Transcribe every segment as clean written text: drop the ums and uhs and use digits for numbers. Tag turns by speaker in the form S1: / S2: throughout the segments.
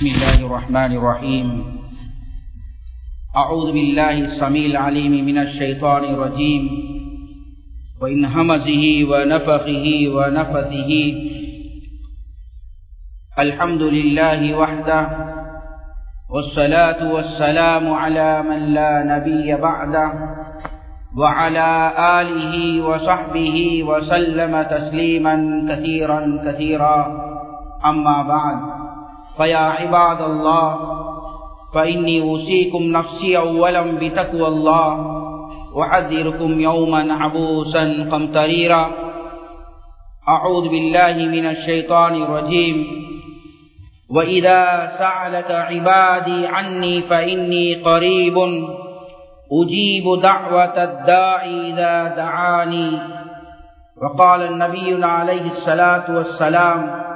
S1: بسم الله الرحمن الرحيم. أعوذ بالله السميع العليم من الشيطان الرجيم وإن همزه ونفخه ونفثه. الحمد لله وحده والصلاة والسلام على من لا نبي بعده وعلى آله وصحبه وسلم تسليما كثيرا كثيرا. أما بعد، فيا عباد الله، فإني أوصيكم نفسي أولا بتقوى الله وأحذركم يوما عبوسا قمطريرا. أعوذ بالله من الشيطان الرجيم. وإذا سألك عبادي عني فإني قريب أجيب دعوة الداعي إذا دعاني. وقال النبي عليه الصلاة والسلام: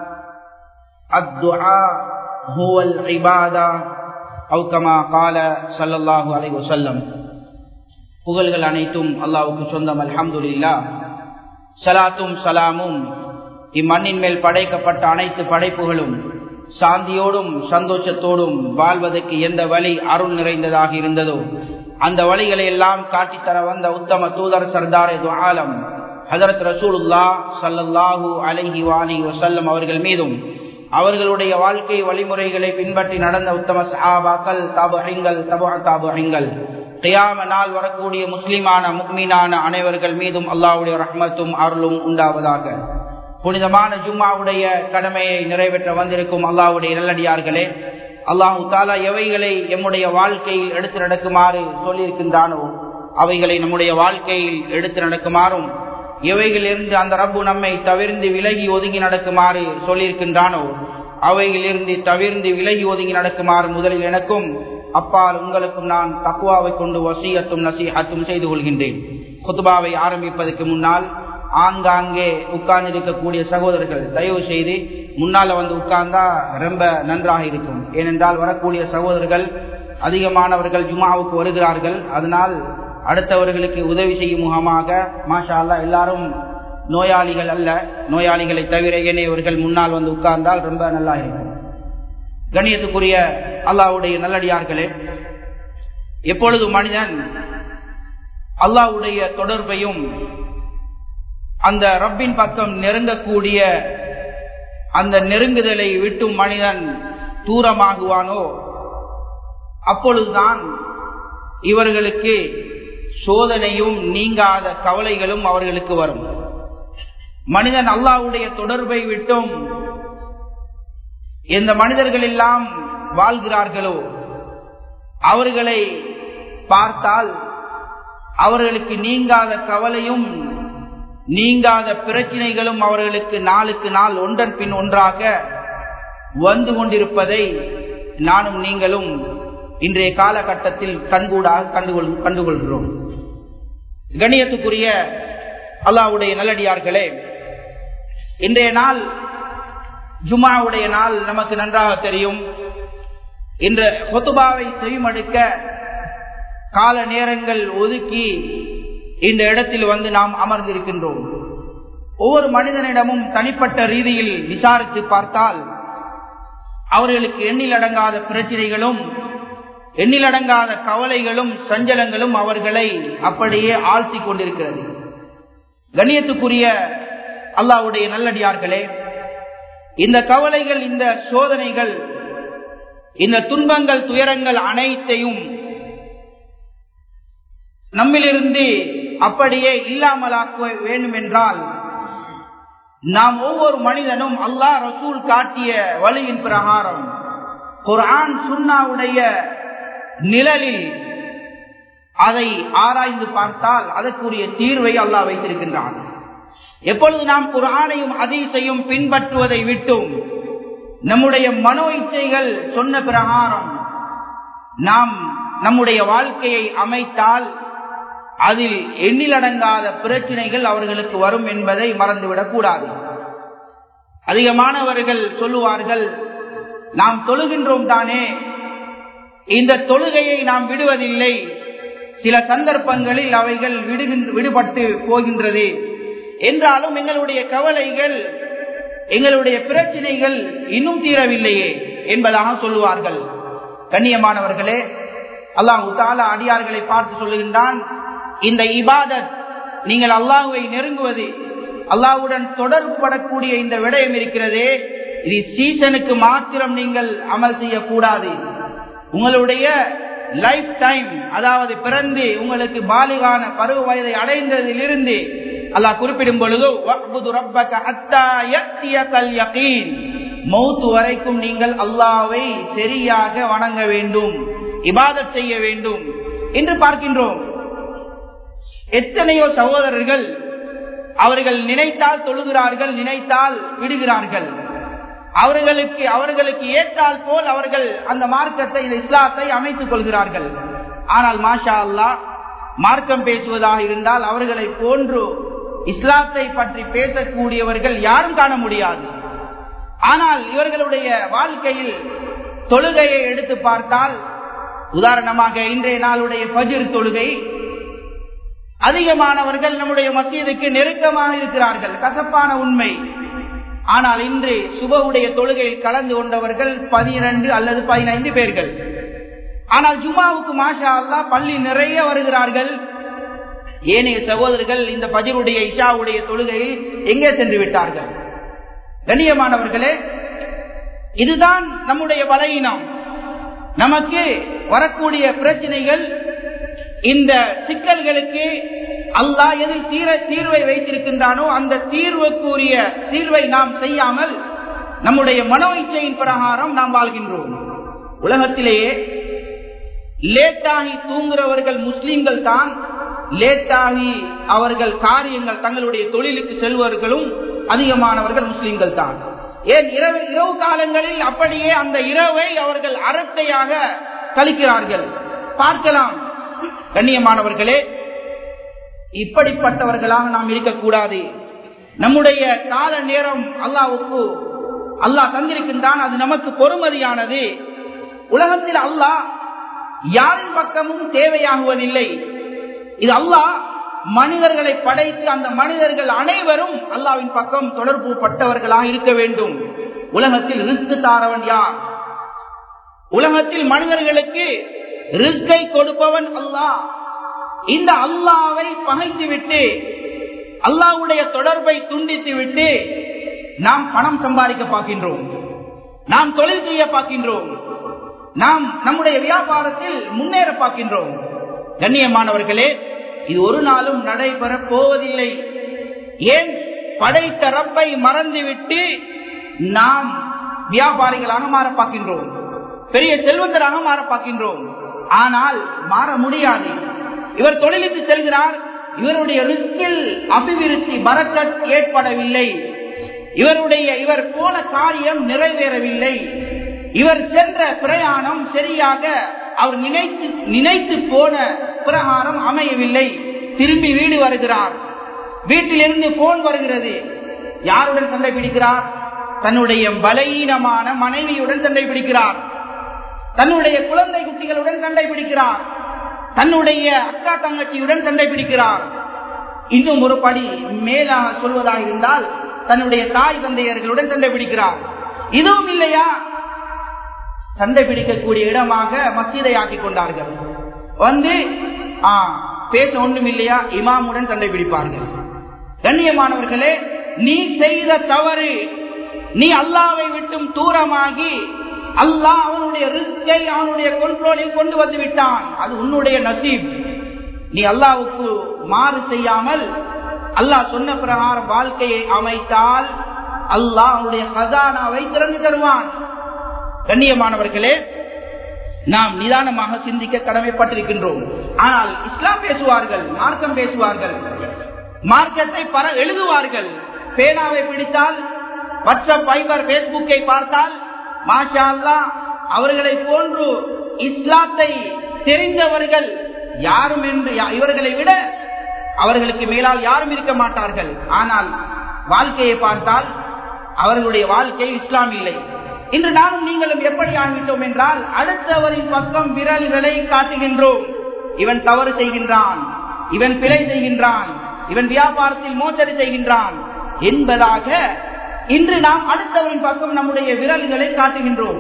S1: الدعاء هو العبادة أو كما قال صلى الله عليه وسلم. புகழ்கள் அனைத்தும் அல்லாஹ்வுக்கு சொந்தம். அல்ஹம்துலில்லாஹ். ஸலாத்தும் ஸலாமும் இம்மண்ணின் மேல் படைக்கப்பட்ட அனைத்து படைப்புகளும் சாந்தியோடும் சந்தோஷத்தோடும் வாழ்வதற்கு எந்த வழி அருள் நிறைந்ததாக இருந்ததோ அந்த வழிகளை எல்லாம் காட்டித்தர வந்த உத்தம தூதர் சர்தாரே து ஆலம் ஹஜ்ரத் ரசூலுல்லாஹ் ஸல்லல்லாஹு அலைஹி வஸல்லம் அவர்கள் மீதும் அவர்களுடைய வாழ்க்கை வழிமுறைகளை பின்பற்றி நடந்த உத்தம சஹாபாக்கள், தாபிஈன்கள், தபஅ தாபிஈன்கள், கியாம நாள் வரக்கூடிய முஸ்லிமான முஃமினான அனைவர்கள் மீதும் அல்லாஹ்வுடைய ரஹ்மத்தும் அருளும் உண்டாவதாக. புனிதமான ஜும்மாவுடைய கடமையை நிறைவேற்ற வந்திருக்கும் அல்லாஹ்வுடைய நல்லடியார்களே, அல்லாஹு தஆலா எவைகளை எம்முடைய வாழ்க்கையில் எடுத்து நடக்குமாறு சொல்லியிருக்கின்றானோ அவைகளை நம்முடைய வாழ்க்கையில் எடுத்து நடக்குமாறும், எவைகளிலிருந்து அந்த ரப்பு நம்மை தவிர்ந்து விலகி ஒதுங்கி நடக்குமாறு சொல்லியிருக்கின்றானோ அவைகளிலிருந்து தவிர்ந்து விலகி ஒதுங்கி நடக்குமாறு முதலில் எனக்கும் அப்பால் உங்களுக்கும் நான் தக்வாவை கொண்டு வசியத்தும் நசீஹத்தும் செய்து கொள்கின்றேன். குத்பாவை ஆரம்பிப்பதற்கு முன்னால் ஆங்காங்கே உட்கார்ந்திருக்கக்கூடிய சகோதரர்கள் தயவு செய்து முன்னால வந்து உட்கார்ந்தா ரொம்ப நன்றாக இருக்கும். ஏனென்றால் வரக்கூடிய சகோதரர்கள் அதிகமானவர்கள் ஜுமாவுக்கு வருகிறார்கள். அதனால் அடுத்தவர்களுக்கு உதவி செய்யும் முகமாக மாஷா அல்லாஹ் எல்லாரும் நோயாளிகள் அல்ல, நோயாளிகளை தவிர ஏனையவர்கள் முன்னால் வந்து உட்கார்ந்தால் ரொம்ப நல்லா இருக்கும். கண்ணியத்துக்குரிய அல்லாஹ்வுடைய நல்லடியார்களே, எப்பொழுது மனிதன் அல்லாஹ்வுடைய தொடர்பையும் அந்த ரப்பின் பக்கம் நெருங்கக்கூடிய அந்த நெருங்குதலை விட்டும் மனிதன் தூரமாகுவானோ அப்பொழுதுதான் இவர்களுக்கு சோதனையும் நீங்காத கவலைகளும் அவர்களுக்கு வரும். மனிதன் அல்லாஹ்வுடைய தொடர்பை விட்டும் எந்த மனிதர்கள் எல்லாம் வாழ்கிறார்களோ அவர்களை பார்த்தால் அவர்களுக்கு நீங்காத கவலையும் நீங்காத பிரச்சனைகளும் அவர்களுக்கு நாளுக்கு நாள் ஒன்றன் பின் ஒன்றாக வந்து கொண்டிருப்பதை நானும் நீங்களும் இன்றைய காலகட்டத்தில் கண்கூடாக கண்டுகொள்கிறோம். கண்ணியத்துக்குரிய அல்லாஹ்வுடைய நல்லடியார்களே, இன்றைய நாள் ஜும்ஆவுடைய நாள் நமக்கு நன்றாக தெரியும். இன்ற குத்பாவை செவிமடுக்க கால நேரங்கள் ஒதுக்கி இந்த இடத்தில் வந்து நாம் அமர்ந்திருக்கின்றோம். ஒவ்வொரு மனிதனிடமும் தனிப்பட்ட ரீதியில் விசாரித்து பார்த்தால் அவர்களுக்கு எண்ணிலடங்காத பிரச்சனைகளும் எண்ணிலடங்காத கவலைகளும் சஞ்சலங்களும் அவர்களை அப்படியே ஆழ்த்தி கொண்டிருக்கிறது. கண்ணியத்துக்குரிய அல்லாஹ்வுடைய நல்லடியார்களே, இந்த கவலைகள், இந்த சோதனைகள், இந்த துன்பங்கள், துயரங்கள் அனைத்தையும் நம்மிலிருந்து அப்படியே இல்லாமலாக்க வேண்டும் என்றால் நாம் ஒவ்வொரு மனிதனும் அல்லாஹ் ரசூல் காட்டிய வழியின் பிரகாரம் குர்ஆன் சுன்னாவுடைய நிழலில் அதை ஆராய்ந்து பார்த்தால் அதற்குரிய தீர்வை அல்லாஹ் வைத்திருக்கின்றான். எப்பொழுது நாம் குர்ஆனையும் ஹதீஸையும் பின்பற்றுவதை விட்டும் நம்முடைய மனோ இச்சைகள் சொன்ன பிரகாரம் நாம் நம்முடைய வாழ்க்கையை அமைத்தால் அதில் எண்ணிலடங்காத பிரச்சனைகள் அவர்களுக்கு வரும் என்பதை மறந்துவிடக் கூடாது. அதிகமானவர்கள் சொல்லுவார்கள், நாம் தொழுகின்றோம் தானே, இந்த தொழுகையை நாம் விடுவதில்லை, சில சந்தர்ப்பங்களில் அவைகள் விடுபட்டு போகின்றது என்றாலும் எங்களுடைய கவலைகள், எங்களுடைய பிரச்சனைகள் இன்னும் தீரவில்லையே, என்பதாக சொல்லுவார்கள். கண்ணியமானவர்களே, அல்லாஹ் தஆலா அடியார்களை பார்த்து சொல்லுகின்றான், இந்த இபாதத், நீங்கள் அல்லாஹ்வை நெருங்குவது, அல்லாஹ்வுடன் தொடர்புபடக்கூடிய இந்த விடயம் இருக்கிறதே, இது சீசனுக்கு மாத்திரம் நீங்கள் அமல் செய்யக்கூடாது. உங்களுடைய லைஃப் டைம், அதாவது பிறந்து உங்களுக்கு பாலிகான பருவ வயதை அடைந்ததிலிருந்து அல்லாஹ் குறிப்பிடும் பொழுது வஅ்புது ரப்பக ஹத்தா யஅதியகல் யகீன், மௌத் வரைக்கும் நீங்கள் அல்லாஹ்வை சரியாக வணங்க வேண்டும், இபாதத் செய்ய வேண்டும் என்று பார்க்கின்றோம். எத்தனையோ சகோதரர்கள் அவர்கள் நினைத்தால் தொழுகிறார்கள், நினைத்தால் விடுகிறார்கள். அவர்களுக்கு ஏற்றால் போல் அவர்கள் அந்த மார்க்கத்தை, இந்த இஸ்லாத்தை அமைத்துக் கொள்கிறார்கள். ஆனால் மாஷா அல்லாஹ், மார்க்கம் பேசுவதாக இருந்தால் அவர்களை போன்று இஸ்லாத்தை பற்றி பேசக்கூடியவர்கள் யாரும் காண முடியாது. ஆனால் இவர்களுடைய வாழ்க்கையில் தொழுகையை எடுத்து பார்த்தால், உதாரணமாக இன்றைய நாளுடைய ஃபஜ்ர் தொழுகை, அதிகமானவர்கள் நம்முடைய மஸ்ஜிதுக்கு நெருக்கமாக இருக்கிறார்கள், கசப்பான உண்மை. ஆனால் இன்று சுபஹுடைய தொழுகையில் கலந்து கொண்டவர்கள் 12 அல்லது 15 பேர்கள். ஆனால் ஜும்மாவுக்கு மாஷா அல்லாஹ் பள்ளி நிறைய வருகிறார்கள். ஏனைய சகோதரர்கள் இந்த ஃபஜ்ருடைய இஷாவுடைய தொழுகையில் எங்கே சென்று விட்டார்கள்? கண்ணியமானவர்களே, இதுதான் நம்முடைய பலவீனம். நமக்கு வரக்கூடிய பிரச்சனைகள், இந்த சிக்கல்களுக்கு அல்லாஹ் எதில் தீர்வை வைத்திருக்கின்றானோ அந்த தீர்வை நாம் செய்யாமல் நம்முடைய மனோ இச்சையின் பிரகாரம் நாம் வாழ்கின்றோம். உலகத்திலேயே லேட்டாகி தூங்குறவர்கள் முஸ்லிம்கள் தான். லேட்டாகி அவர்கள் காரியங்கள், தங்களுடைய தொழிலுக்கு செல்வர்களும் அதிகமானவர்கள் முஸ்லிம்கள் தான். ஏன் இரவு காலங்களில் அப்படியே அந்த இரவை அவர்கள் அரட்டையாக கழிக்கிறார்கள், பார்க்கலாம். கண்ணியமானவர்களே, இப்படிப்பட்டவர்களாக நாம் இருக்கக்கூடாது. நம்முடைய கால நேரம் அல்லாஹ் தந்திருக்கின்றான், அது நமக்கு பொறுமதியானது. உலகத்தில் அல்லாஹ் யாரின் பக்கமும் தேவையாகுவதில்லை. இது அல்லாஹ் மனிதர்களை படைத்து அந்த மனிதர்கள் அனைவரும் அல்லாஹ்வின் பக்கம் தொடர்பு பட்டவர்களாக இருக்க வேண்டும். உலகத்தில் ரிஸ்க் தாரவன் யார்? உலகத்தில் மனிதர்களுக்கு ரிஸ்கை கொடுப்பவன் அல்லாஹ். இந்த அல்லாஹ்வை பகைத்து விட்டு, அல்லாஹ்வுடைய தொடர்பை துண்டித்து விட்டு நாம் பணம் சம்பாதிக்க பார்க்கின்றோம், நாம் தொழில் செய்ய பார்க்கின்றோம், நாம் நம்முடைய வியாபாரத்தில் முன்னேற பார்க்கின்றோம். கண்ணியமானவர்களே, இது ஒரு நாளும் நடைபெற போவதில்லை. ஏன்? படைத்த ரப்பை மறந்துவிட்டு நாம் வியாபாரிகளாக மாற பார்க்கின்றோம், பெரிய செல்வந்தராக மாற பார்க்கின்றோம். ஆனால் மாற முடியாது. இவர் தொழிலுக்கு செல்கிறார், இவருடைய ரிஸ்கில் அபிவிருத்தி பரக்கத் ஏற்படவில்லை, இவர் போன காரியம் நிறைவேறவில்லை, இவர் சென்ற பிரயாணம் சரியாக அவர் நினைத்து போன பிரகாரம் அமையவில்லை. திரும்பி வீடு வருகிறார், வீட்டிலிருந்து போன் வருகிறது. யாருடன் சண்டை பிடிக்கிறார்? தன்னுடைய பலவீனமான மனைவியுடன் சண்டை பிடிக்கிறார், தன்னுடைய குழந்தை குட்டிகளுடன் சண்டை பிடிக்கிறார், தன்னுடைய அக்கா தங்கச்சியுடன் சண்டை பிடிக்கிறார். இன்னும் ஒரு படி மேலாக சொல்வதாக இருந்தால் தன்னுடைய தாய் தந்தையர்களுடன் சண்டை பிடிக்கிறார். இதுவும் இல்லையா, சண்டை பிடிக்கக்கூடிய இடமாக மஸ்ஜிதை ஆக்கி கொண்டார்கள். வந்து பேச ஒன்றும் இல்லையா, இமாமுடன் சண்டை பிடிப்பார்கள். கண்ணியமானவர்களே, நீ செய்த தவறு, நீ அல்லாஹ்வை விட்டும் தூரமாகி அல்லாஹ் அவனுடைய ரிஸ்கை அவனுடைய கண்ட்ரோலில் கொண்டு வந்து விட்டான். அது உன்னுடைய நசீப். நீ அல்லாஹ்வுக்கு மாறு செய்யாமல் அல்லாஹ் சொன்ன பிரகாரம் வாழ்க்கையை அமைத்தால் அல்லாஹ் அவனுடைய கஸானாவை திறந்து தருவான். கண்ணியமானவர்களே, நாம் நிதானமாக சிந்திக்க கடமைப்பட்டிருக்கின்றோம். ஆனால் இஸ்லாம் பேசுவார்கள், மார்க்கம் பேசுவார்கள், மார்க்கத்தை எழுதுவார்கள். பேனாவை பிடித்தால், வாட்ஸ்அப், வைபர், பேஸ்புக்கை பார்த்தால் மாஷா அல்லாஹ் அவர்களை போன்று இஸ்லாத்தை தெரிந்தவர்கள் யாரும் என்று, இவர்களை விட அவர்களுக்கு மேலால் யாரும் இருக்க மாட்டார்கள். ஆனால் வாழ்க்கையை பார்த்தால் அவர்களுடைய வாழ்க்கை இஸ்லாம் இல்லை. இன்று நானும் நீங்களும் எப்படி ஆகிவிட்டோம் என்றால், அடுத்தவரின் பக்கம் விரல்களை காட்டுகின்றோம். இவன் தவறு செய்கின்றான், இவன் பிழை செய்கின்றான், இவன் வியாபாரத்தில் மோசடி செய்கின்றான் என்பதாக இன்று நாம் அடுத்தவரின் பக்கம் நம்முடைய விரல்களை காட்டுகின்றோம்.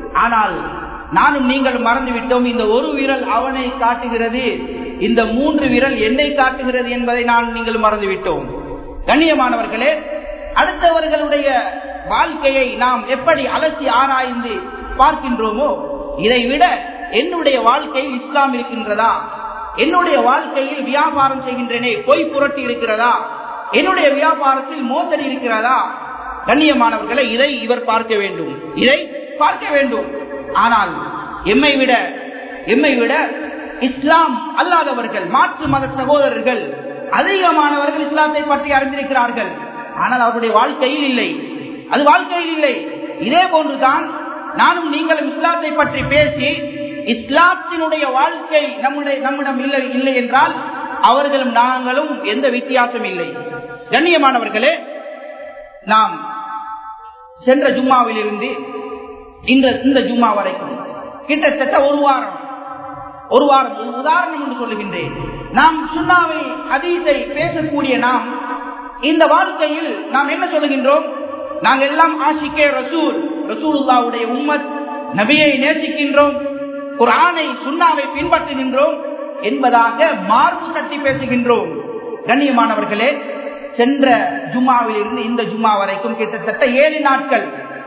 S1: ஆனால் நானும் நீங்களும் மறந்துவிட்டோம். இந்த ஒரு விரல் அவனை காட்டுகிறது, இந்த 3 விரல் என்னை காட்டுகிறது என்பதை நான் நீங்கள் மறந்துவிட்டோம். கண்ணியமானவர்களே, அடுத்தவர்களுடைய வாழ்க்கையை நாம் எப்படி அலசி ஆராய்ந்து பார்க்கின்றோமோ, இதைவிட என்னுடைய வாழ்க்கையில் இஸ்லாம் இருக்கின்றதா, என்னுடைய வாழ்க்கையில் வியாபாரம் செய்கின்றனே பொய் புரட்டி இருக்கிறதா, என்னுடைய வியாபாரத்தில் மோசடி இருக்கிறதா? கண்ணியமானவர்களை, இதை இவர் பார்க்க வேண்டும், இதை பார்க்க வேண்டும். ஆனால் எம்மை விட இஸ்லாம் அல்லாதவர்கள், மாற்று மத சகோதரர்கள் அதிகமானவர்கள் இஸ்லாத்தை பற்றி அறிந்திருக்கிறார்கள். ஆனால் அவருடைய வாழ்க்கையில் இல்லை, அது வாழ்க்கையில் இல்லை. இதே போன்றுதான் நானும் நீங்களும் இஸ்லாத்தை பற்றி பேசி இஸ்லாத்தினுடைய வாழ்க்கை நம்மிடம் இல்லை என்றால் அவர்களும் நாங்களும் எந்த வித்தியாசம் இல்லை. கண்ணியமானவர்களே, நாம் சென்ற ஜும்மாவில் இருந்து இந்த ஜும்மா வரைக்கும் கிட்டத்தட்ட ஒரு வாரம் உதாரணம் என்று சொல்லுகின்றேன். நாம் சுன்னாவை ஹதீஸை பேசக்கூடிய நாம் இந்த வாழ்க்கையில் நாம் என்ன சொல்லுகின்றோம்? நாங்கள் எல்லாம் ஆஷிகே ரசூலுல்லாஹ்வுடைய உம்மத், நபியை நேசிக்கின்றோம், குர்ஆனை சுன்னாவை பின்பற்றுகின்றோம் என்பதாக மார்பு தட்டி பேசுகின்றோம். கண்ணியமானவர்களே, சென்ற ஜும்மாவில் இருந்து இந்த ஜும்மா வரைக்கும் கிட்டத்தட்ட 7 நாட்கள்.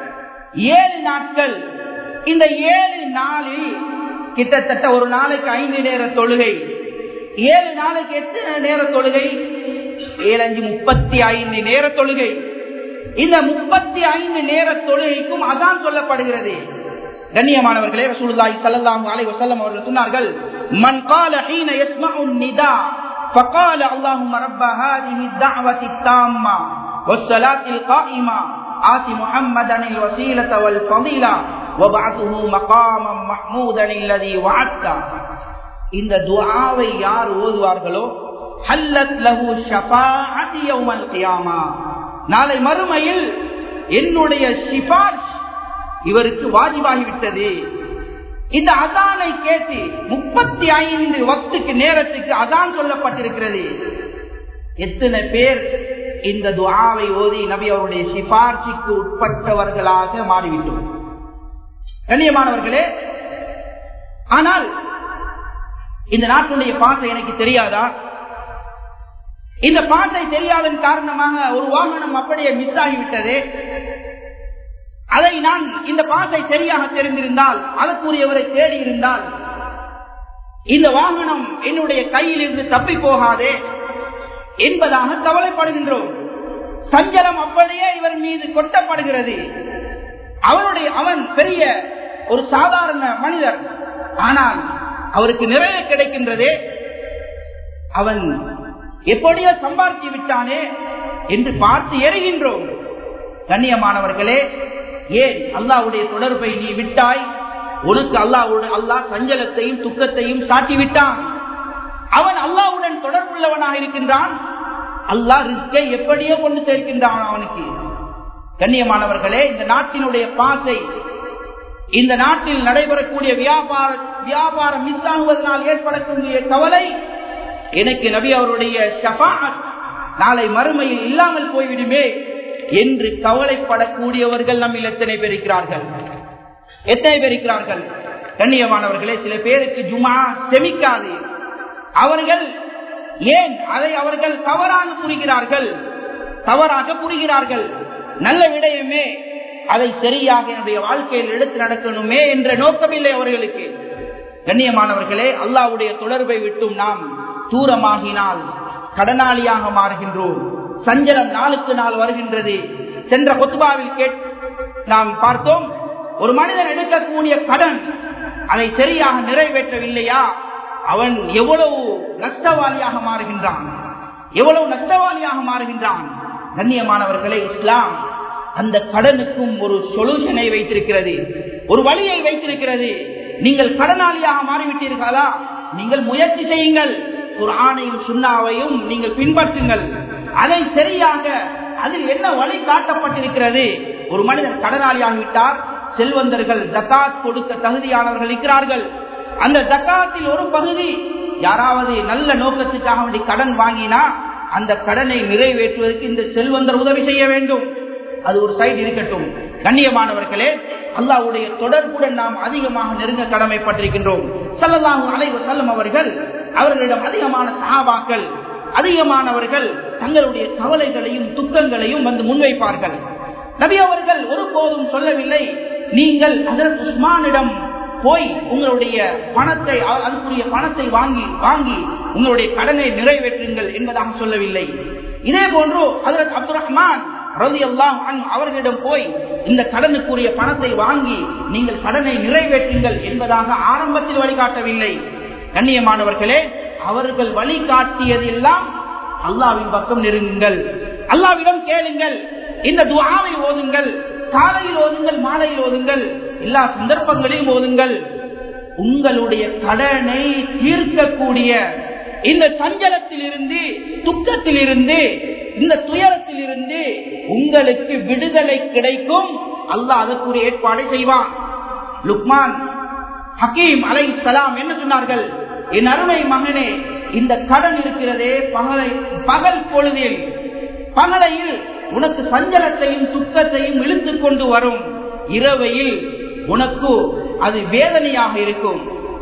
S1: இந்த 7 நாளில் கிட்டத்தட்ட ஒரு நாளைக்கு 5 நேர தொழுகை. 7 நாளைக்கு எத்தனை நேர தொழுகை? 7 35 நேர தொழுகை. இந்த 35 நேர தொழுகைக்கும் அதான் சொல்லப்படுகிறது. கண்ணியமானவர்களே, ரசூலுல்லாஹி ஸல்லல்லாஹு அலைஹி வஸல்லம் அவர்கள் சொன்னார்கள், மன் قال حين يسمع النداء فقال اللهم رب هذه الدعوة التامة والصلاة القائمة آت محمدا الوسيلة والفضيلة وبعثه مقاما محمودا الذي وعدته. இந்த துஆவை யார் ஓதுவார்களோ ஹல்லத் லஹு ஷஃபாஅத்தி யௌமல் கியாமா, நாளை மறுமையில் என்னுடைய சிபார்ஷ் இவருக்கு வாஜிபாகிவிட்டது. இந்த அதானை கேட்டு 35 வக்துக்கு நேரத்துக்கு அதான் சொல்லப்பட்டிருக்கிறது. எத்தனை பேர் இந்த துஆவை ஓதி நபி அவருடைய சிபார்ஷிக்கு உட்பட்டவர்களாக மாறிவிட்டோம்? கண்ணியமானவர்களே, ஆனால் இந்த நாட்டுடைய பாசை எனக்கு தெரியாதா? இந்த பாசை தெரியாதன் காரணமாக ஒரு வாகனம் அப்படியே மிஸ் ஆகிவிட்டது. அதை நான் இந்த பாசை சரியாக தெரிந்திருந்தால், அதற்குரியவரை தேடி இருந்தால், இந்த வாகனம் என்னுடைய கையில் இருந்து தப்பி போகாதே என்பதாக கவலைப்படுகின்றோம். சஞ்சலம் அப்படியே இவர் மீது கொட்டப்படுகிறது. அவன் பெரிய ஒரு சாதாரண மனிதர், ஆனால் அவருக்கு நிறைய கிடைக்கின்றதே, அவன் எப்படியோ சம்பாதித்து விட்டானே என்று பார்த்து எறிகின்றோம். கண்ணியமானவர்களே, ஏன் அல்லாஹ்வுடைய தொடர்பை நீ விட்டாய்? உனக்கு அல்லாஹ் சஞ்சலத்தையும் துக்கத்தையும் சாட்டி விட்டான். அவன் அல்லாஹ்வுடன் தொடர்புள்ளவனாக இருக்கின்றான். அல்லாஹ் ரிஸ்கை எப்படியோ கொண்டு சேர்க்கின்றான் அவனுக்கு. கண்ணியமானவர்களே, இந்த நாட்டினுடைய பாசை, இந்த நாட்டில் நடைபெறக்கூடிய வியாபாரம் மிஸ் ஆகுவதனால் ஏற்படக்கூடிய கவலை, எனக்கு நபி அவருடைய ஷஃபாஅத் நாளை மறுமையில் இல்லாமல் போய்விடுமே என்று கவலைப்படக்கூடியவர்கள் நம்மில் எத்தனை பேர் இருக்கிறார்கள்? கண்ணியமானவர்களே, சில பேருக்கு ஜுமா செமிக்காது. அவர்கள் ஏன் அதை அவர்கள் தவறாக புரிகிறார்கள். நல்ல விடயமே, அதை சரியாக என்னுடைய வாழ்க்கையில் எடுத்து நடக்கணுமே என்ற நோக்கமில்லை அவர்களுக்கு. கண்ணியமானவர்களே, அல்லாஹ்வுடைய தொடர்பை விட்டும் நாம் தூரமாகினால் கடனாளியாக மாறுகின்றோம். சஞ்சலம் நாளுக்கு நாள் வருகின்றது. சென்ற குத்பாவில் நாம் பார்த்தோம், ஒரு மனிதன் எடுக்கக்கூடிய கடன் அதை சரியாக நிறைவேற்றவில்லையா, அவன் எவ்வளவு நஷ்டவாளியாக மாறுகின்றான். கண்ணியமானவர்களே, இஸ்லாம் அந்த கடனுக்கும் ஒரு சொல்யூஷனை வைத்திருக்கிறது, ஒரு வழியை வைத்திருக்கிறது. நீங்கள் கடனாளியாக மாறிவிட்டீர்களா, நீங்கள் முயற்சி செய்யுங்கள், குர்ஆனையும் சுன்னாவையும் நீங்கள் பின்பற்றுங்கள். அதை சரியாக அதில் என்ன வழி காட்டப்பட்டிருக்கிறது? ஒரு மனிதன் கடனாளியாகிவிட்டார், செல்வந்தர்கள் ஜகாத் கொடுக்க தகுதியானவர்கள் இருக்கிறார்கள். அந்த ஜகாத்தில் ஒரு பகுதி யாராவது நல்ல நோக்கத்துக்காக வேண்டி கடன் வாங்கினா அந்த கடனை நிறைவேற்றுவதற்கு இந்த செல்வந்தர் உதவி செய்ய வேண்டும். அது ஒரு சைடு இருக்கட்டும். கண்ணியமானவர்களே, அல்லாஹ்வுடைய தொடர்புடன் நாம் அதிகமாக நெருங்க கடமைப்பட்டிருக்கின்றோம். ஸல்லல்லாஹு அலைஹி வஸல்லம் அவர்களிடம் அதிகமான சஹாபாக்கள் அதிகமானவர்கள் தங்களுடைய கவலைகளையும் துக்கங்களையும் வந்து முன்வைப்பார்கள். நபி அவர்கள் ஒருபோதும் சொல்லவில்லை, நீங்கள் ஹஜ்ரத் உஸ்மானிடம் போய் உங்களுடைய பணத்தை அதுக்குரிய பணத்தை வாங்கி உங்களுடைய கடனை நிறைவேற்றுங்கள் என்பதாக சொல்லவில்லை. இதே போன்று ஹஜ்ரத் அப்துல் ரஹ்மான் ரலியல்லாஹு அன்ஹு அவர்களிடம் போய் இந்த கடனுக்குரிய பணத்தை வாங்கி நீங்கள் கடனை நிறைவேற்றுங்கள் என்பதாக ஆரம்பத்தில் வழிகாட்டவில்லை. கண்ணியமானவர்களே, அவர்கள் வழிகாட்டியதெல்லாம் அல்லாஹ்வின் பக்கம் நெருங்குங்கள், அல்லாஹ்விடம் கேளுங்கள், இந்த துஆவை ஓதுங்கள், காலையில் ஓதுங்கள், மாலையில் ஓதுங்கள், எல்லா சந்தர்ப்பங்களையும் ஓதுங்கள். உங்களுடைய கடனை தீர்க்கக்கூடிய இந்த சஞ்சலத்தில் இருந்து, துக்கத்தில் இருந்து, இந்த துயரத்தில் இருந்து உங்களுக்கு விடுதலை கிடைக்கும். அல்லாஹ் அதற்குரிய ஏற்பாடை செய்வான். லுக்மான் ஹக்கீம் அலைஹிஸ்ஸலாம் என்ன சொன்னார்கள்? என் அருமை மகனே, இந்த கடன் இருக்கிறதே பகல் பொழுதில் பகலையில் உனக்கு சஞ்சலத்தையும் துக்கத்தையும் இழுத்துக் கொண்டு வரும், இரவையில் உனக்கு அது வேதனையாக இருக்கும்.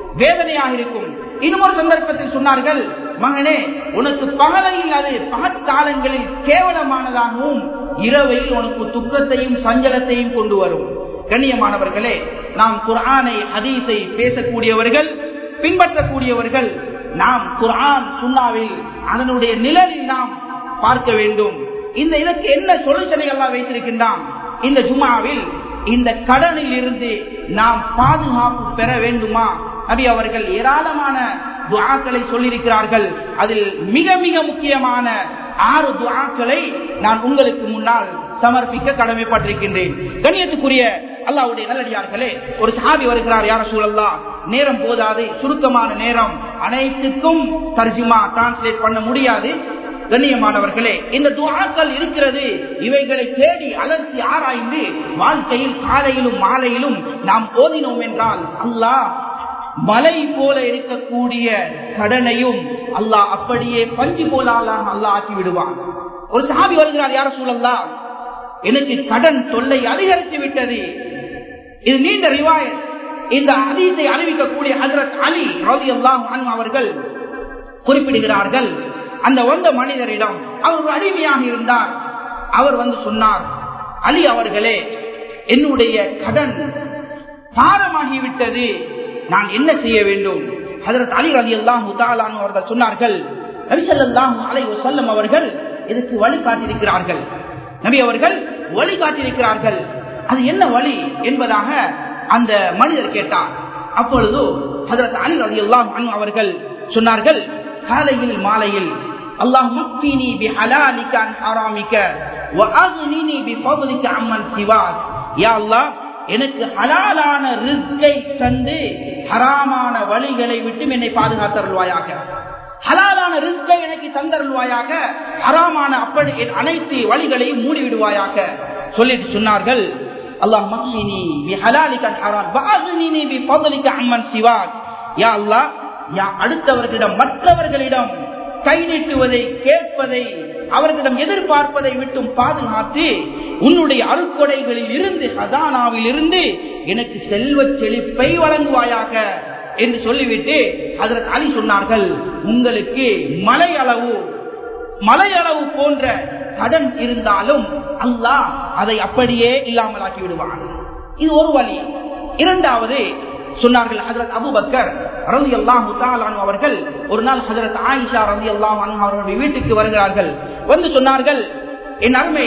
S1: இன்னொரு சந்தர்ப்பத்தில் சொன்னார்கள், மகனே, உனக்கு பகலையில் அது பகற்காலங்களில் கேவலமானதாகவும் இரவையில் உனக்கு துக்கத்தையும் சஞ்சலத்தையும் கொண்டு வரும். கண்ணியமானவர்களே, நாம் குர்ஆனை ஹதீஸை பேசக்கூடியவர்கள், பின்பற்றக்கூடியவர்கள், நாம் குர்ஆன் சுன்னாவில் அதனுடைய நிழலில் நாம் பார்க்க வேண்டும். இதற்கு என்ன சொல்யூஷனை எல்லாம் வைத்திருக்கின்றான்? இந்த ஜுமாவில் இந்த கடனில் இருந்து நாம் பாதுகாப்பு பெற வேண்டுமா? நபி அவர்கள் ஏராளமான துஆக்களை சொல்லியிருக்கிறார்கள். அதில் மிக மிக முக்கியமான 6 துஆக்களை நான் உங்களுக்கு முன்னால் சமர்ப்பிக்க கடமைப்பட்டிருக்கின்றேன். கண்ணியத்துக்குரிய அல்லாஹ்வுடைய நல்லடியார்களே, ஒரு சஹாபி வருகிறார், யா ரசூலல்லாஹ், நேரம் போதாது, சுருக்கமான நேரம், அனைத்துக்கும் தர்ஜுமா டிரான்ஸ்லேட் பண்ண முடியாது. கண்ணியமானவர்களே, இந்த துஆக்கள் இருக்கிறது, இவைகளை தேடி அலசி ஆராய்ந்து வாழ்க்கையில் காலையிலும் மாலையிலும் நாம் ஓதினோம் என்றால் அல்லாஹ் மலை போல இருக்கக்கூடிய கடனையும் அல்லாஹ் அப்படியே பஞ்சு போல அல்லாஹ் ஆக்கி விடுவான். ஒரு சஹாபி வருகிறார், யா ரசூலல்லாஹ், எனக்கு கடன் தொல்லை அதிகரித்து விட்டது. இது நீண்ட ரிவாயத். இந்த ஹதீஸை அறிவிக்கக்கூடிய ஹஜ்ரத் அலி ரலியல்லாஹு அன்ஹு அவர்கள் குறிப்பிடுகிறார்கள், அந்த வந்த மனிதரிடம், அவர் ஒரு அடிமையாக இருந்தார், அவர் வந்து சொன்னார், அலி அவர்களே, என்னுடைய கடன் பாரமாகிவிட்டது, நான் என்ன செய்ய வேண்டும்? ஹஜ்ரத் அலி ரலியல்லாஹு தஆலா அன்ஹு அவர்கள் சொன்னார்கள், நபி ஸல்லல்லாஹு அலைஹி வஸல்லம் அவர்கள் இதற்கு வழிகாட்டியிருக்கிறார்கள். நபி அவர்கள் வழிகாட்டியிருக்கிறார்கள். அது என்ன வழி என்பதாக அந்த மனிதர் கேட்டார். அப்பொழுது ஹஜ்ரத் அலி ரலியல்லாஹு அன்ஹு அவர்கள் சொன்னார்கள், காலையில் மாலையில் அல்லாஹும்ம க்ஃபினி பிஹலாலிக அன் ஹராமிக வ அக்னினி பிஃபضلிக அம்மன் சிவாக். யா அல்லாஹ், எனக்கு ஹலாலான ரிஸ்கை தந்து ஹராமான வழிகளை விட்டு என்னை பாதுகாத்தருள்வாயாக. ஹலாலான ரிஸ்கை எனக்கு தந்தருள்வாயாக, ஹராமான அப்படி அனைத்து வழிகளையும் மூடிவிடுவாயாக சொல்லிட்டு சொன்னார்கள், அல்லாஹும்ம க்ஃபினி பிஹலாலிக அன் ஹராம் வ அக்னினி பிஃபضلிக அம்மன் சிவாக். யா அல்லாஹ், அடுத்தவர்களிடம் மற்றவர்களிடம் கை நீட்டுவதை, கேட்பதை, அவர்களிடம் எதிர்பார்ப்பதை விட்டும் பாதுகாத்து உன்னுடைய அருட்கொடைகளில் இருந்து, ஹசானாவில் இருந்து எனக்கு செல்வ செழிப்பை வழங்குவாயாக என்று சொல்லிவிட்டு ஹஜ்ரத் அலி சொன்னார்கள், உங்களுக்கு மலையளவு போன்ற கடன் இருந்தாலும் அல்லாஹ் அதை அப்படியே இல்லாமலாக்கி விடுவான். இது ஒரு வழி. இரண்டாவது சொன்னார்கள், ஹஜ்ரத் அபூபக்கர் ரலியல்லாஹு தஆலா அன்ஹு அவர்கள் ஒரு நாள் ஹஜ்ரத் ஆயிஷா ரலியல்லாஹு அன்ஹா அவர்களுடைய வீட்டுக்கு வருகிறார்கள். வந்து சொன்னார்கள், என் அருமை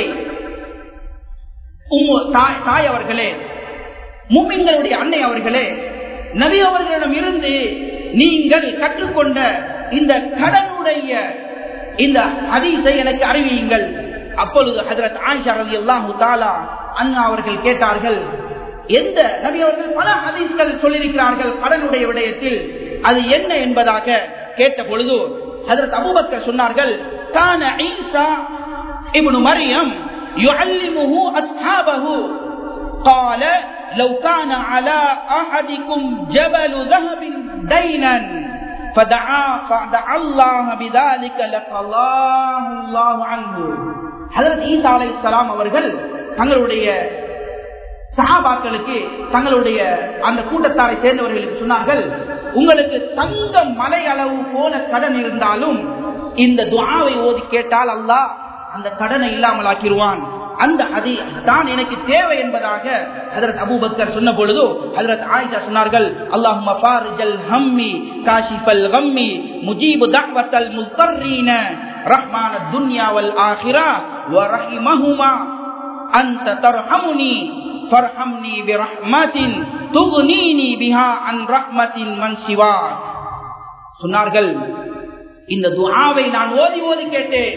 S1: தாய் அவர்களே, முஃமின்களுடைய அன்னை அவர்களே, நபி அவர்களிடம் இருந்து நீங்கள் கற்றுக்கொண்ட இந்த கடனுடைய இந்த ஹதீஸை எனக்கு அறிவியுங்கள். அப்பொழுது ஹஜ்ரத் ஆயிஷா ரலியல்லாஹு தஆலா அன்ஹா அவர்கள் கேட்டார்கள், எந்த நபி அவர்கள் பல ஹதீஸ்கள் சொல்லியிருக்கிறார்கள் கடனுடைய விடயத்தில், அது என்ன என்பதாக கேட்ட பொழுது ஹஜ்ரத் அபூபக்கர் சொன்னார்கள், கான ஈசா இப்னு மரியம் யுஅல்லிமுஹு அஸ்ஹாபஹு قال لو كان على احدكم جبل ذهب دينا فدعا الله بذلك لقضاه الله عنه. ஹஜ்ரத் ஈசா அலைஹிஸ்ஸலாம் அவர்கள் தங்களுடைய சஹாபாக்களுக்கு தங்களுடைய அந்த கூட்டத்தாரை சேர்ந்தவர்களுக்கு சொன்னார்கள், உங்களுக்கு தங்க மலை அளவு போல கடன் இருந்தாலும் இந்த துஆவை ஓதி கேட்டால் அல்லாஹ் அந்த கடனை இல்லாமல் ஆக்கிடுவான். அந்த ஹதீஸ் தான் எனக்கு தேவை என்பதாக ஹஜ்ரத் அபூபக்கர் சொன்ன பொழுது ஹஜ்ரத் ஆயிஷா சொன்னார்கள், அல்லாஹும்ம ஃபாரிஜல் ஹம்மி காஷிஃபல் கம்மி முஜீபு தஅவத்தல் முல்தர்ரீன ரஹ்மானத் துன்யா வல் ஆখিরা வ ரஹிமஹுமா அன்த தர்ஹமுனி ஃபர்ஹம்னி பிரஹ்மத்தின் துக்னீனி பிஹா அன் ரஹ்மத்தின் மன் சிவா. சொன்னார்கள், இந்த துஆவை நான் ஓதி ஓதி கேட்டேன்,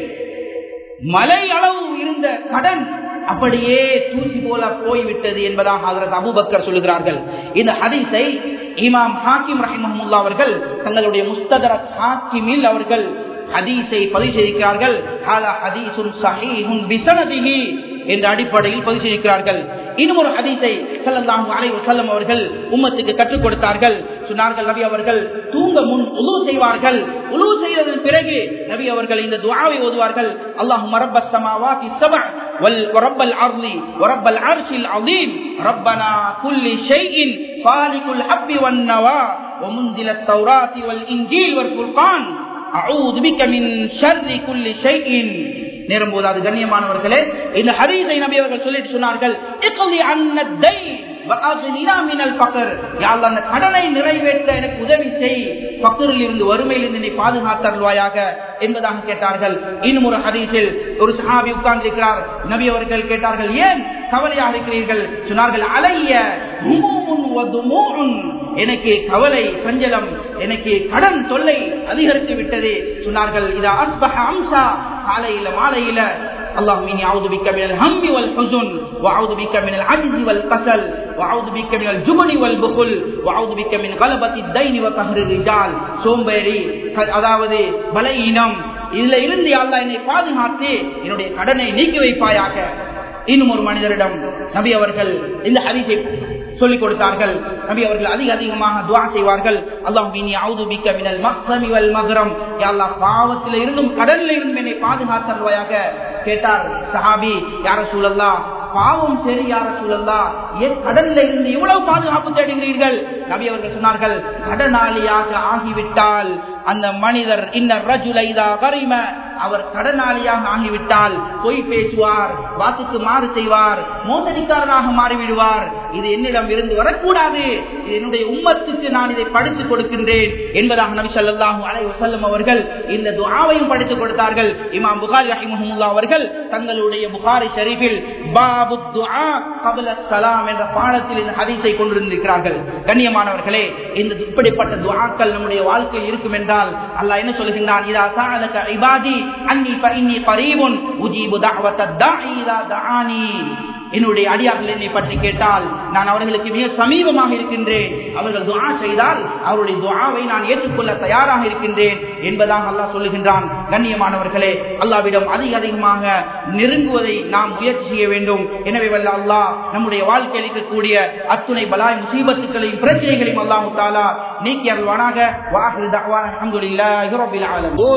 S1: மலை அளவு இருந்த கடன் அப்படியே தூசி போல போய்விட்டது என்பதாக ஹஜ்ரத் அபூபக்கர் சொல்லுகிறார்கள். இந்த ஹதீஸை இமாம் ஹாக்கிம் ரஹிமஹுல்லாஹ் அவர்கள் தங்களுடைய முஸ்ததரக் ஹாக்கிமில் அவர்கள் ஹதீஸை பதிவு செய்திருக்கிறார்கள். ஹாலா ஹதீஸுன் ஸஹீஹுன் பிஸனதிஹி என்ற அடிப்படையில் பதிவு செய்திருக்கிறார்கள். இன்னும் ஒரு ஹதீஸை ஸல்லல்லாஹு அலைஹி வஸல்லம் அவர்கள் உம்மத்துக்கு கற்றுக் கொடுத்தார்கள். சொன்னார்கள், நபி அவர்கள் தூங்க முன் உலூ செய்வார்கள். உலூ செய்ததன் பிறகு நபி அவர்கள் இந்த துஆவை ஓதுவார்கள். அல்லாஹும்ம ரப்பஸ் ஸமாவாதி ஸபஅ வல் ரப்பல் அர்லி வ ரப்பல் அர்ஷில் அஸீம் ரப்பனா குல்லி ஷைஇன் ஃபாலிகுல் ஹப்பி வன் நவா வ முன்சிலத் தௌராத்தி வல் இன்ஜீல் வல் ஃபுர்கான் அஊது பிக மின் ஷர்ரி குல்லி ஷைஇன். நேரம் போதாது கண்ணியமானவர்களே, இந்த ஹதீஸை நபி அவர்கள் சொல்லிட்டு சொன்னார்கள், இக்லி அன்னத் தைன் வ அக்னினா மினல் ஃபக்ர். யா அல்லாஹ், அந்த கடனை நிறைவேற்ற எனக்கு உதவி செய், ஃபக்ரில் இருந்து வறுமையிலிருந்து நீ பாதுகாத்தருள்வாயாக என்பதாக கேட்டார்கள். இன்னும் ஒரு ஹதீஸில் ஒரு சஹாபி உட்கார்ந்திருக்கிறார். நபி அவர்கள் கேட்டார்கள், ஏன் கவலையாக இருக்கிறீர்கள்? சொன்னார்கள், அலைய ஹுமூமுன் வ துமூஉன், எனக்கு கவலை சஞ்சலம், எனக்கு கடன் தொல்லை அதிகரித்து விட்டது. சொன்னார்கள், இதா அஸ்பஹ அம்சா, காலையில மாலையில اللهم اني اعوذ بك من الهم والحزن واعوذ بك من العجز والكسل واعوذ بك من الجبن والبخل واعوذ بك من غلبة الدين وقهر الرجال. சோம்பேறி, அதாவது பலவீனம், இதுல இருந்து யா அல்லாஹ் என்னை பாதுகாத்து என்னுடைய கடனை நீக்கி வைப்பாயாக. இன்னும் ஒரு மனிதரிடம் நபி அவர்கள் இந்த ஹதீஸை சொல்லிக் கொடுத்தார்கள். நபி அவர்கள் அதிகமாக துஆ செய்வார்கள். அல்லாஹும்ம இன்னி அஊது பிக மினல் மக்ஸமி வல் மக்ரம், யா அல்லாஹ் பாவத்திலே இருந்தும் கடலிலே இருந்தும் என்னை பாதுகாத்தருள்வாயாக. கேட்டார் சஹாபி, யா ரசூலல்லாஹ், பாவம் சரி யா ரசூலல்லாஹ், ஏன் கடல்ல இருந்து இவ்வளவு பாதுகாப்பு தேடுகிறீர்கள்? நபி அவர்கள் சொன்னார்கள், கடனாளியாக ஆகிவிட்டால் அந்த மனிதர் இன்ன ரஜுல இதா கரிம, அவர் கடனாளியாக ஆகிவிட்டால் பொய் பேசுவார், வாக்குக்கு மாறு செய்வார், மோசடிக்காரராக மாறிவிடுவார். இது என்னிடம் இருந்து வரக்கூடாது, இது என்னுடைய உம்மத்துக்கு நான் இதை படித்துக் கொடுக்கின்றேன் என்பதாக நபி ஸல்லல்லாஹு அலைஹி வஸல்லம் அவர்கள் இந்த துஆவையும் படித்துக் கொடுத்தார்கள். இமாம் புகாரி ரஹிமஹுல்லாஹ் அவர்கள் தங்களுடைய புகாரி ஷரீஃபில் பாபு துஆ கப்ல ஸலாம் என்ற பாடத்தில் இந்த ஹதீஸை கொண்டிருக்கிறார்கள். கண்ணியமானவர்களே, இந்த இப்படிப்பட்ட துஆக்கள் நம்முடைய வாழ்க்கையில் இருக்கும் என்றால் அல்லாஹ் என்ன சொல்கிறான், இதா சஅலக இபாதி அன்னி ஃபஇன்னி கரீபுன் உஜீபு தஅவத்தத் தாஇ இதா தஆனி. என்னுடைய அடியார்கள் என்னை பற்றி கேட்டால் நான் அவர்களுக்கு மிக சமீபமாக இருக்கின்றேன், அவர்கள் துஆ செய்தால் அவருடைய துஆவை நான் ஏற்றுக்கொள்ள தயாராக இருக்கின்றேன் என்பதாக அல்லாஹ் சொல்லுகின்றான். கண்ணியமானவர்களே, அல்லாஹ்விடம் அதிகமாக நெருங்குவதை நாம் முயற்சி செய்ய வேண்டும். எனவே வல்ல அல்லாஹ் நம்முடைய வாழ்க்கையில் இருக்கக்கூடிய அத்துணை பலாய் முசீபத்துகளையும் பிரச்சனைகளையும் அல்லாஹ் தஆலா நீக்கி அருள்வானாக. வாஹிரு தஅவானா அல்ஹம்துலில்லாஹி ரப்பில்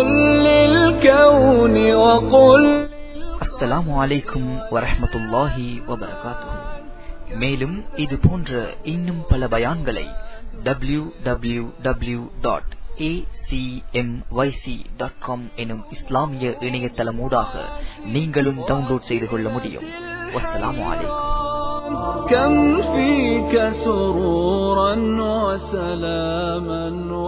S1: ஆலமீன்.
S2: அஸ்ஸலாமு அலைக்கும் வரஹ்மத்துல்லாஹி வபரகாத்துஹு. மேலும் இது போன்ற இன்னும் பல பயான்களை www.acmyc.com எனும் இஸ்லாமிய இணையதளமூடாக நீங்களும் டவுன்லோட் செய்து கொள்ள முடியும். வஸ்ஸலாமு அலைக்கும். كم فيك سرورا وسلاما